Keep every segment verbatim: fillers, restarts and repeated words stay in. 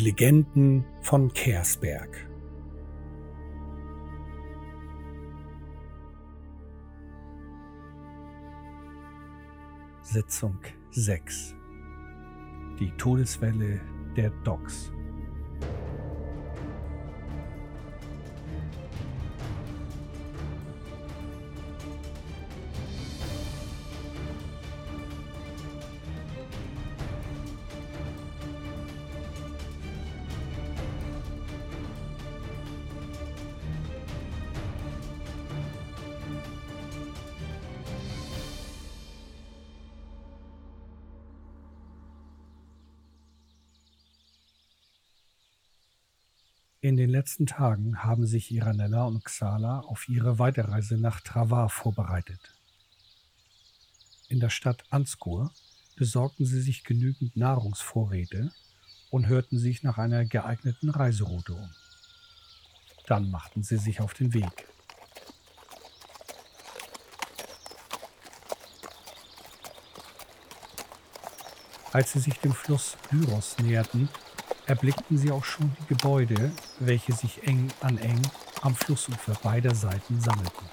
Legenden von Kersberg. Sitzung sechs. Die Todeswelle der Docks. In den letzten Tagen haben sich Iranella und Xala auf ihre Weiterreise nach Travar vorbereitet. In der Stadt Anskur besorgten sie sich genügend Nahrungsvorräte und hörten sich nach einer geeigneten Reiseroute um. Dann machten sie sich auf den Weg. Als sie sich dem Fluss Lyros näherten, erblickten sie auch schon die Gebäude, welche sich eng an eng am Flussufer beider Seiten sammelten.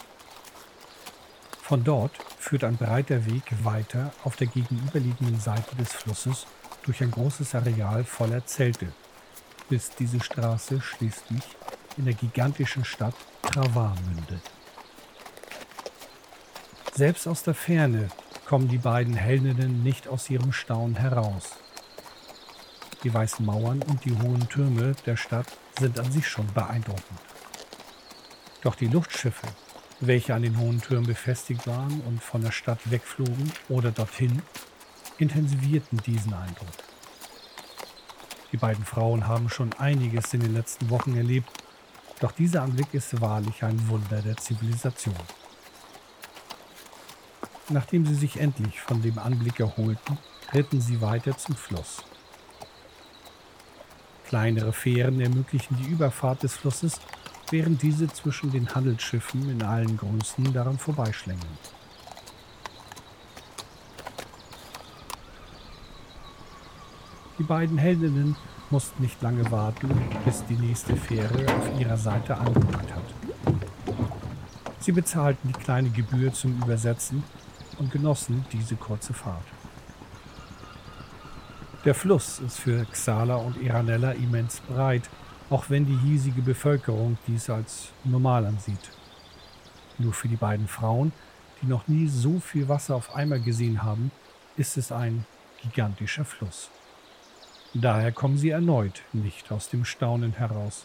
Von dort führt ein breiter Weg weiter auf der gegenüberliegenden Seite des Flusses durch ein großes Areal voller Zelte, bis diese Straße schließlich in der gigantischen Stadt Travar mündet. Selbst aus der Ferne kommen die beiden Heldinnen nicht aus ihrem Staunen heraus. Die weißen Mauern und die hohen Türme der Stadt sind an sich schon beeindruckend. Doch die Luftschiffe, welche an den hohen Türmen befestigt waren und von der Stadt wegflogen oder dorthin, intensivierten diesen Eindruck. Die beiden Frauen haben schon einiges in den letzten Wochen erlebt, doch dieser Anblick ist wahrlich ein Wunder der Zivilisation. Nachdem sie sich endlich von dem Anblick erholten, ritten sie weiter zum Fluss. Kleinere Fähren ermöglichen die Überfahrt des Flusses, während diese zwischen den Handelsschiffen in allen Größen daran vorbeischlängeln. Die beiden Heldinnen mussten nicht lange warten, bis die nächste Fähre auf ihrer Seite angerückt hat. Sie bezahlten die kleine Gebühr zum Übersetzen und genossen diese kurze Fahrt. Der Fluss ist für Xala und Iranella immens breit, auch wenn die hiesige Bevölkerung dies als normal ansieht. Nur für die beiden Frauen, die noch nie so viel Wasser auf einmal gesehen haben, ist es ein gigantischer Fluss. Daher kommen sie erneut nicht aus dem Staunen heraus.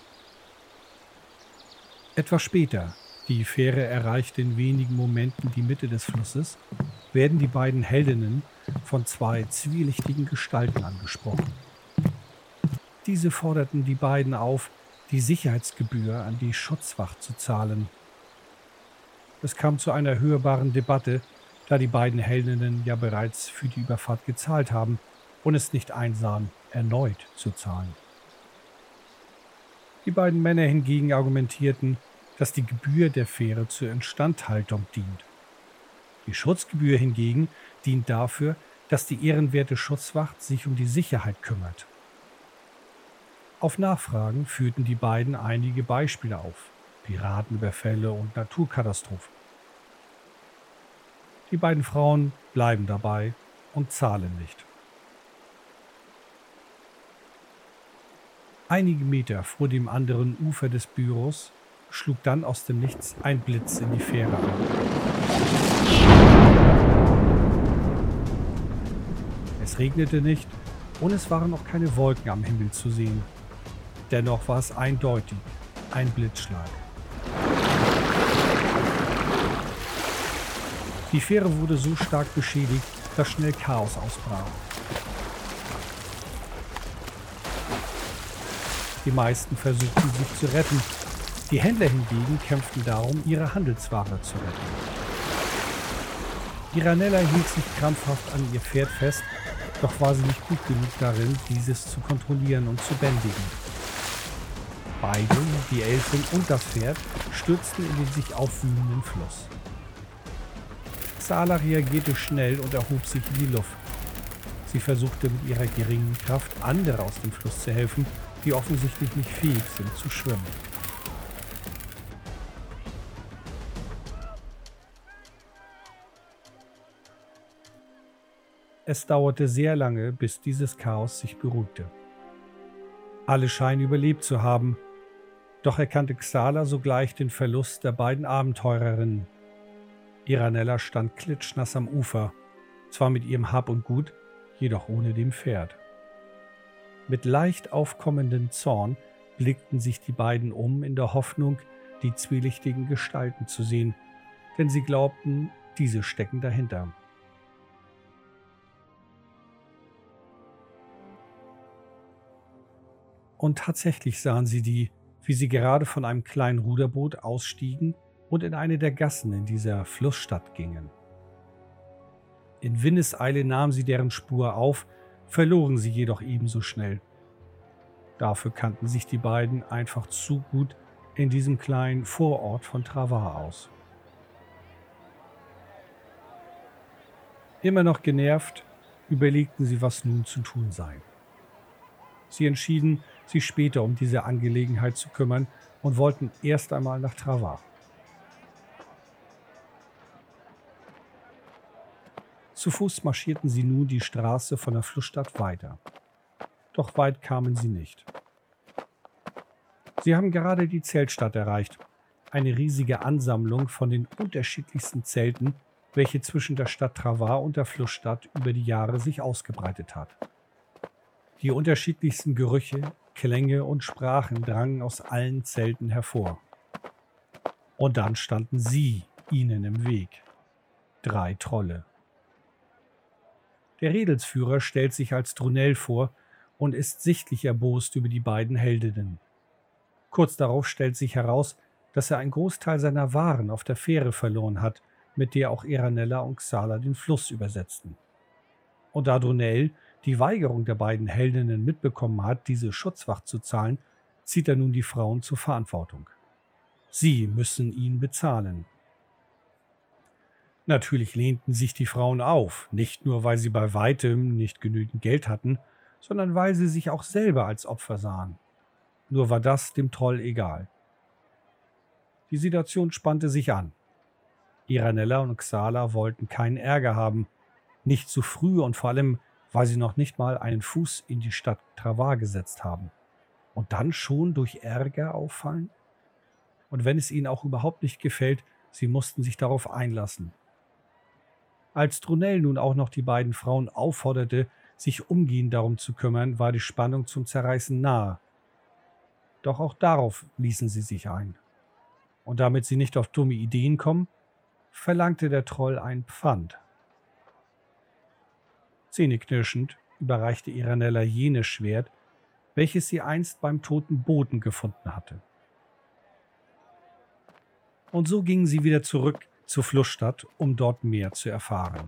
Etwas später, die Fähre erreicht in wenigen Momenten die Mitte des Flusses, werden die beiden Heldinnen von zwei zwielichtigen Gestalten angesprochen. Diese forderten die beiden auf, die Sicherheitsgebühr an die Schutzwacht zu zahlen. Es kam zu einer hörbaren Debatte, da die beiden Heldinnen ja bereits für die Überfahrt gezahlt haben und es nicht einsahen, erneut zu zahlen. Die beiden Männer hingegen argumentierten, dass die Gebühr der Fähre zur Instandhaltung dient. Die Schutzgebühr hingegen dient dafür, dass die ehrenwerte Schutzwacht sich um die Sicherheit kümmert. Auf Nachfragen führten die beiden einige Beispiele auf: Piratenüberfälle und Naturkatastrophen. Die beiden Frauen bleiben dabei und zahlen nicht. Einige Meter vor dem anderen Ufer des Büros schlug dann aus dem Nichts ein Blitz in die Fähre ein. Es regnete nicht und es waren auch keine Wolken am Himmel zu sehen. Dennoch war es eindeutig ein Blitzschlag. Die Fähre wurde so stark beschädigt, dass schnell Chaos ausbrach. Die meisten versuchten sich zu retten. Die Händler hingegen kämpften darum, ihre Handelsware zu retten. Iranella hielt sich krampfhaft an ihr Pferd fest, doch war sie nicht gut genug darin, dieses zu kontrollieren und zu bändigen. Beide, die Elfin und das Pferd, stürzten in den sich aufwühlenden Fluss. Xala reagierte schnell und erhob sich in die Luft. Sie versuchte mit ihrer geringen Kraft, andere aus dem Fluss zu helfen, die offensichtlich nicht fähig sind zu schwimmen. Es dauerte sehr lange, bis dieses Chaos sich beruhigte. Alle scheinen überlebt zu haben, doch erkannte Xala sogleich den Verlust der beiden Abenteurerinnen. Iranella stand klitschnass am Ufer, zwar mit ihrem Hab und Gut, jedoch ohne dem Pferd. Mit leicht aufkommendem Zorn blickten sich die beiden um in der Hoffnung, die zwielichtigen Gestalten zu sehen, denn sie glaubten, diese stecken dahinter. Und tatsächlich sahen sie die, wie sie gerade von einem kleinen Ruderboot ausstiegen und in eine der Gassen in dieser Flussstadt gingen. In Windeseile nahmen sie deren Spur auf, verloren sie jedoch ebenso schnell. Dafür kannten sich die beiden einfach zu gut in diesem kleinen Vorort von Travar aus. Immer noch genervt, überlegten sie, was nun zu tun sei. Sie entschieden, sich später um diese Angelegenheit zu kümmern und wollten erst einmal nach Travar. Zu Fuß marschierten sie nun die Straße von der Flussstadt weiter. Doch weit kamen sie nicht. Sie haben gerade die Zeltstadt erreicht, eine riesige Ansammlung von den unterschiedlichsten Zelten, welche zwischen der Stadt Travar und der Flussstadt über die Jahre sich ausgebreitet hat. Die unterschiedlichsten Gerüche, Klänge und Sprachen drangen aus allen Zelten hervor. Und dann standen sie ihnen im Weg. Drei Trolle. Der Redelsführer stellt sich als Drunell vor und ist sichtlich erbost über die beiden Heldinnen. Kurz darauf stellt sich heraus, dass er einen Großteil seiner Waren auf der Fähre verloren hat, mit der auch Iranella und Xala den Fluss übersetzten. Und da Drunell die Weigerung der beiden Heldinnen mitbekommen hat, diese Schutzwacht zu zahlen, zieht er nun die Frauen zur Verantwortung. Sie müssen ihn bezahlen. Natürlich lehnten sich die Frauen auf, nicht nur, weil sie bei weitem nicht genügend Geld hatten, sondern weil sie sich auch selber als Opfer sahen. Nur war das dem Troll egal. Die Situation spannte sich an. Iranella und Xala wollten keinen Ärger haben, nicht zu früh und vor allem, weil sie noch nicht mal einen Fuß in die Stadt Travar gesetzt haben. Und dann schon durch Ärger auffallen? Und wenn es ihnen auch überhaupt nicht gefällt, sie mussten sich darauf einlassen. Als Drunell nun auch noch die beiden Frauen aufforderte, sich umgehend darum zu kümmern, war die Spannung zum Zerreißen nahe. Doch auch darauf ließen sie sich ein. Und damit sie nicht auf dumme Ideen kommen, verlangte der Troll ein Pfand. Zähneknirschend überreichte Iranella jenes Schwert, welches sie einst beim toten Boten gefunden hatte. Und so gingen sie wieder zurück zur Flussstadt, um dort mehr zu erfahren.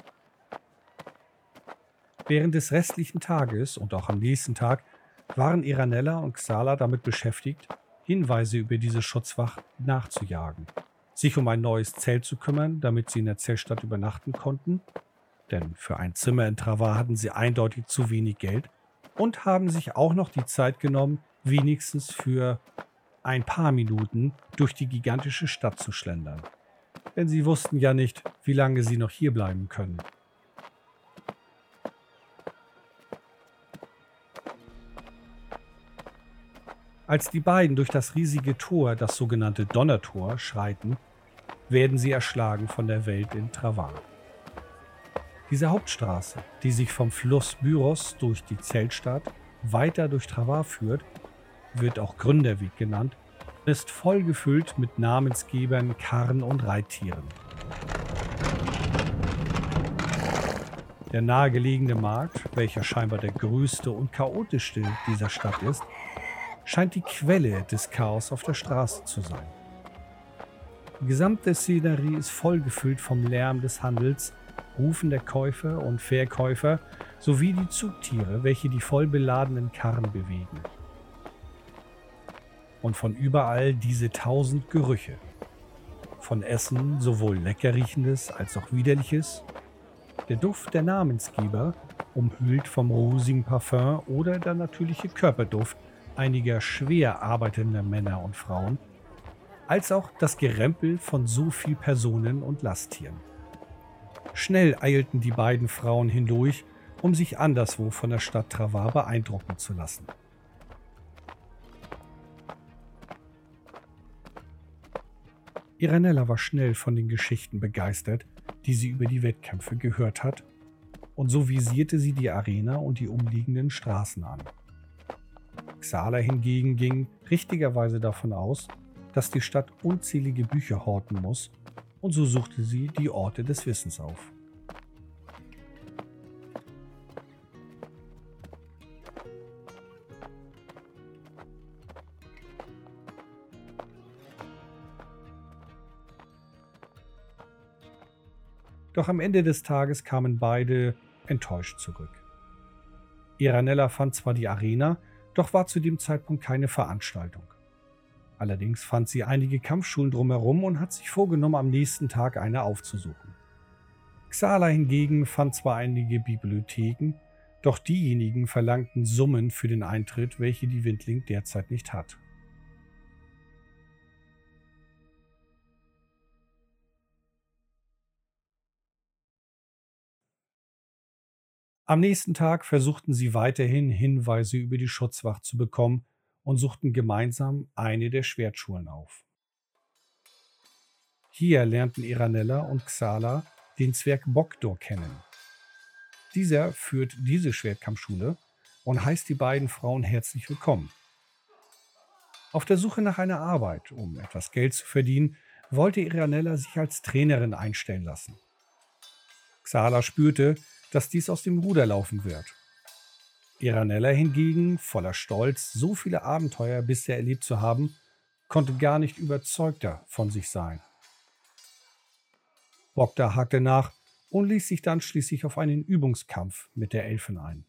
Während des restlichen Tages und auch am nächsten Tag waren Iranella und Xala damit beschäftigt, Hinweise über diese Schutzwacht nachzujagen, sich um ein neues Zelt zu kümmern, damit sie in der Zeltstadt übernachten konnten, denn für ein Zimmer in Travar hatten sie eindeutig zu wenig Geld, und haben sich auch noch die Zeit genommen, wenigstens für ein paar Minuten durch die gigantische Stadt zu schlendern. Denn sie wussten ja nicht, wie lange sie noch hier bleiben können. Als die beiden durch das riesige Tor, das sogenannte Donnertor, schreiten, werden sie erschlagen von der Welt in Travar. Diese Hauptstraße, die sich vom Fluss Büros durch die Zeltstadt weiter durch Travar führt, wird auch Gründerweg genannt, ist voll gefüllt mit Namensgebern, Karren und Reittieren. Der nahegelegene Markt, welcher scheinbar der größte und chaotischste dieser Stadt ist, scheint die Quelle des Chaos auf der Straße zu sein. Die gesamte Szenerie ist voll gefüllt vom Lärm des Handels, Rufen der Käufer und Verkäufer sowie die Zugtiere, welche die voll beladenen Karren bewegen. Und von überall diese tausend Gerüche. Von Essen sowohl lecker riechendes als auch widerliches. Der Duft der Namensgeber umhüllt vom rosigen Parfüm oder der natürliche Körperduft einiger schwer arbeitender Männer und Frauen, als auch das Gerempel von so viel Personen und Lasttieren. Schnell eilten die beiden Frauen hindurch, um sich anderswo von der Stadt Travar beeindrucken zu lassen. Iranella war schnell von den Geschichten begeistert, die sie über die Wettkämpfe gehört hat, und so visierte sie die Arena und die umliegenden Straßen an. Xala hingegen ging richtigerweise davon aus, dass die Stadt unzählige Bücher horten muss, und so suchte sie die Orte des Wissens auf. Doch am Ende des Tages kamen beide enttäuscht zurück. Iranella fand zwar die Arena, doch war zu dem Zeitpunkt keine Veranstaltung. Allerdings fand sie einige Kampfschulen drumherum und hat sich vorgenommen, am nächsten Tag eine aufzusuchen. Xala hingegen fand zwar einige Bibliotheken, doch diejenigen verlangten Summen für den Eintritt, welche die Windling derzeit nicht hat. Am nächsten Tag versuchten sie weiterhin Hinweise über die Schutzwacht zu bekommen und suchten gemeinsam eine der Schwertschulen auf. Hier lernten Iranella und Xala den Zwerg Bogdor kennen. Dieser führt diese Schwertkampfschule und heißt die beiden Frauen herzlich willkommen. Auf der Suche nach einer Arbeit, um etwas Geld zu verdienen, wollte Iranella sich als Trainerin einstellen lassen. Xala spürte, dass dies aus dem Ruder laufen wird. Iranella hingegen, voller Stolz, so viele Abenteuer bisher erlebt zu haben, konnte gar nicht überzeugter von sich sein. Bogdor hakte nach und ließ sich dann schließlich auf einen Übungskampf mit der Elfin ein.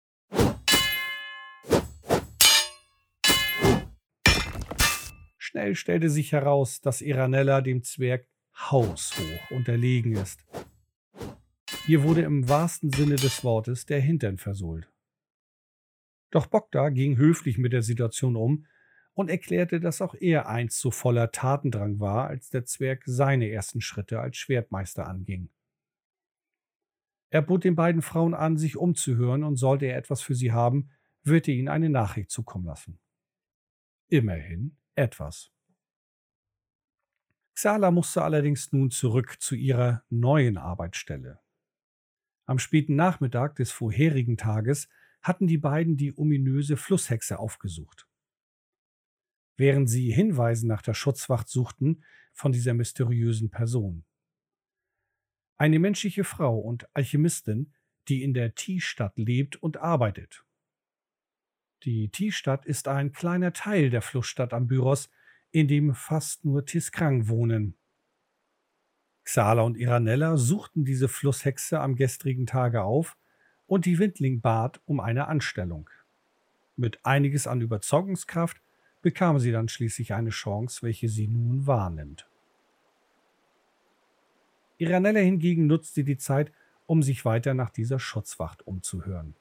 Schnell stellte sich heraus, dass Iranella dem Zwerg haushoch unterlegen ist. Ihr wurde im wahrsten Sinne des Wortes der Hintern versohlt. Doch Bogdor ging höflich mit der Situation um und erklärte, dass auch er einst so voller Tatendrang war, als der Zwerg seine ersten Schritte als Schwertmeister anging. Er bot den beiden Frauen an, sich umzuhören, und sollte er etwas für sie haben, würde er ihnen eine Nachricht zukommen lassen. Immerhin etwas. Xala musste allerdings nun zurück zu ihrer neuen Arbeitsstelle. Am späten Nachmittag des vorherigen Tages hatten die beiden die ominöse Flusshexe aufgesucht. Während sie Hinweise nach der Schutzwacht suchten von dieser mysteriösen Person. Eine menschliche Frau und Alchemistin, die in der Tiestadt lebt und arbeitet. Die Tiestadt ist ein kleiner Teil der Flussstadt Ambyros, in dem fast nur Tiskrang wohnen. Xala und Iranella suchten diese Flusshexe am gestrigen Tage auf und die Windling bat um eine Anstellung. Mit einiges an Überzeugungskraft bekam sie dann schließlich eine Chance, welche sie nun wahrnimmt. Iranella hingegen nutzte die Zeit, um sich weiter nach dieser Schutzwacht umzuhören.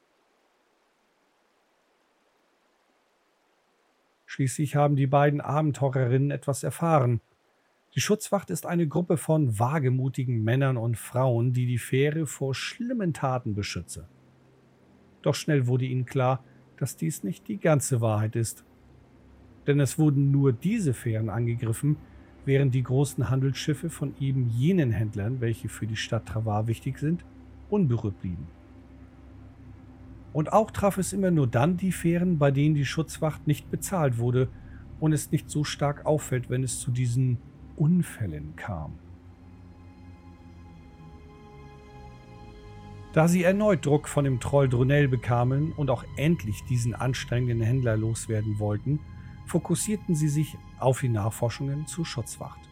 Schließlich haben die beiden Abenteurerinnen etwas erfahren. Die Schutzwacht ist eine Gruppe von wagemutigen Männern und Frauen, die die Fähre vor schlimmen Taten beschütze. Doch schnell wurde ihnen klar, dass dies nicht die ganze Wahrheit ist. Denn es wurden nur diese Fähren angegriffen, während die großen Handelsschiffe von eben jenen Händlern, welche für die Stadt Travar wichtig sind, unberührt blieben. Und auch traf es immer nur dann die Fähren, bei denen die Schutzwacht nicht bezahlt wurde und es nicht so stark auffällt, wenn es zu diesen Unfällen kam. Da sie erneut Druck von dem Troll Drunel bekamen und auch endlich diesen anstrengenden Händler loswerden wollten, fokussierten sie sich auf die Nachforschungen zur Schutzwacht.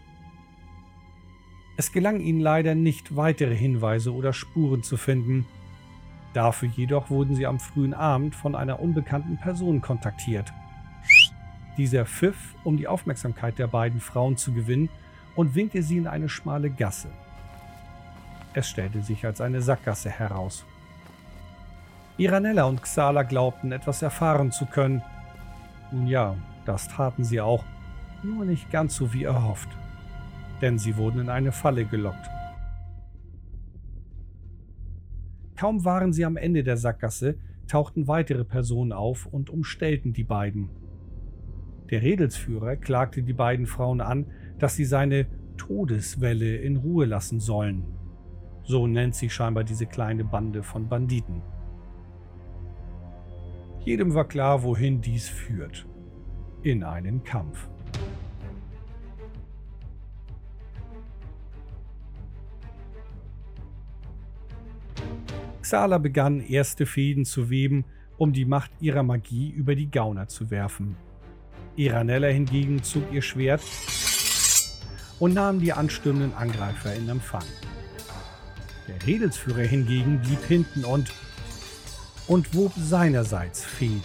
Es gelang ihnen leider nicht, weitere Hinweise oder Spuren zu finden. Dafür jedoch wurden sie am frühen Abend von einer unbekannten Person kontaktiert. Dieser pfiff, um die Aufmerksamkeit der beiden Frauen zu gewinnen, und winkte sie in eine schmale Gasse. Es stellte sich als eine Sackgasse heraus. Iranella und Xala glaubten, etwas erfahren zu können. Nun ja, das taten sie auch, nur nicht ganz so wie erhofft. Denn sie wurden in eine Falle gelockt. Kaum waren sie am Ende der Sackgasse, tauchten weitere Personen auf und umstellten die beiden. Der Redelsführer klagte die beiden Frauen an, dass sie seine Todeswelle in Ruhe lassen sollen. So nennt sich scheinbar diese kleine Bande von Banditen. Jedem war klar, wohin dies führt. In einen Kampf. Xala begann, erste Fäden zu weben, um die Macht ihrer Magie über die Gauner zu werfen. Iranella hingegen zog ihr Schwert und nahm die anstürmenden Angreifer in Empfang. Der Redelsführer hingegen blieb hinten und, und wob seinerseits Fäden.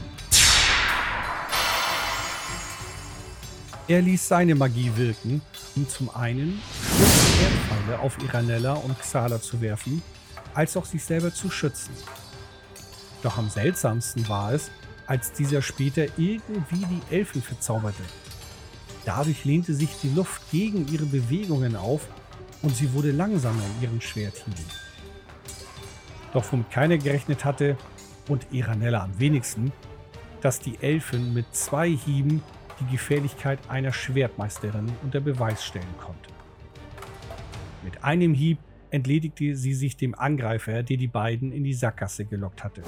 Er ließ seine Magie wirken, um zum einen Erdpfeile auf Iranella und Xala zu werfen, als auch sich selber zu schützen. Doch am seltsamsten war es, als dieser später irgendwie die Elfen verzauberte. Dadurch lehnte sich die Luft gegen ihre Bewegungen auf und sie wurde langsamer in ihren Schwerthieben. Doch womit keiner gerechnet hatte, und Iranella am wenigsten, dass die Elfin mit zwei Hieben die Gefährlichkeit einer Schwertmeisterin unter Beweis stellen konnte. Mit einem Hieb entledigte sie sich dem Angreifer, der die beiden in die Sackgasse gelockt hatte.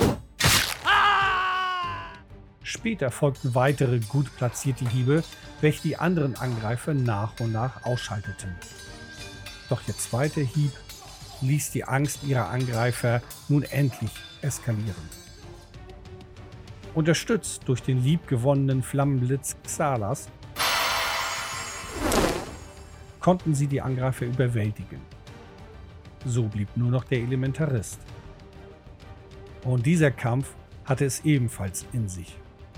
Später folgten weitere gut platzierte Hiebe, welche die anderen Angreifer nach und nach ausschalteten. Doch ihr zweiter Hieb ließ die Angst ihrer Angreifer nun endlich eskalieren. Unterstützt durch den liebgewonnenen Flammenblitz Xalas konnten sie die Angreifer überwältigen. So blieb nur noch der Elementarist. Und dieser Kampf hatte es ebenfalls in sich.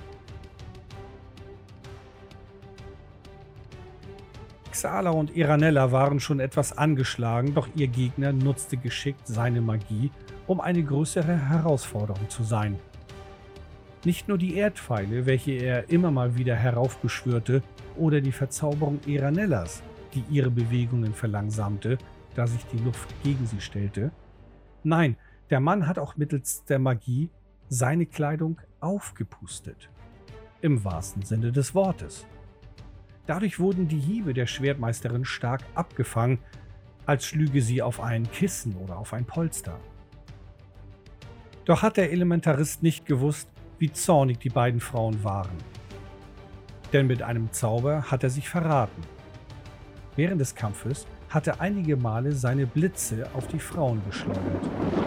Xala und Iranella waren schon etwas angeschlagen, doch ihr Gegner nutzte geschickt seine Magie, um eine größere Herausforderung zu sein. Nicht nur die Erdpfeile, welche er immer mal wieder heraufbeschwörte, oder die Verzauberung Iranellas, die ihre Bewegungen verlangsamte, da sich die Luft gegen sie stellte. Nein, der Mann hat auch mittels der Magie seine Kleidung aufgepustet. Im wahrsten Sinne des Wortes. Dadurch wurden die Hiebe der Schwertmeisterin stark abgefangen, als schlüge sie auf ein Kissen oder auf ein Polster. Doch hat der Elementarist nicht gewusst, wie zornig die beiden Frauen waren. Denn mit einem Zauber hat er sich verraten. Während des Kampfes hat er einige Male seine Blitze auf die Frauen geschleudert.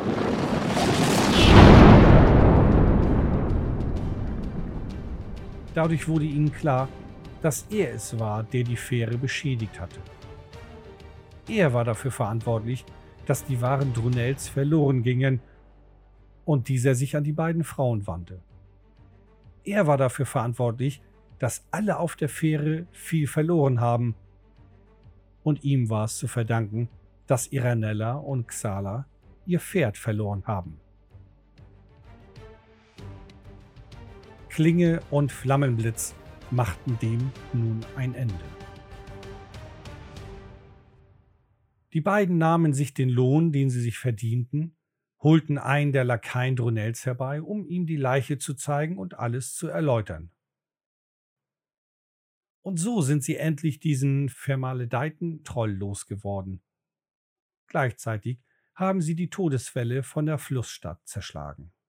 Dadurch wurde ihnen klar, dass er es war, der die Fähre beschädigt hatte. Er war dafür verantwortlich, dass die Waren Drunels verloren gingen und dieser sich an die beiden Frauen wandte. Er war dafür verantwortlich, dass alle auf der Fähre viel verloren haben. Und ihm war es zu verdanken, dass Iranella und Xala ihr Pferd verloren haben. Klinge und Flammenblitz machten dem nun ein Ende. Die beiden nahmen sich den Lohn, den sie sich verdienten, holten einen der Lakaien Drunels herbei, um ihm die Leiche zu zeigen und alles zu erläutern. Und so sind sie endlich diesen vermaledeiten Troll losgeworden. Gleichzeitig haben sie die Todeswelle von der Flussstadt zerschlagen.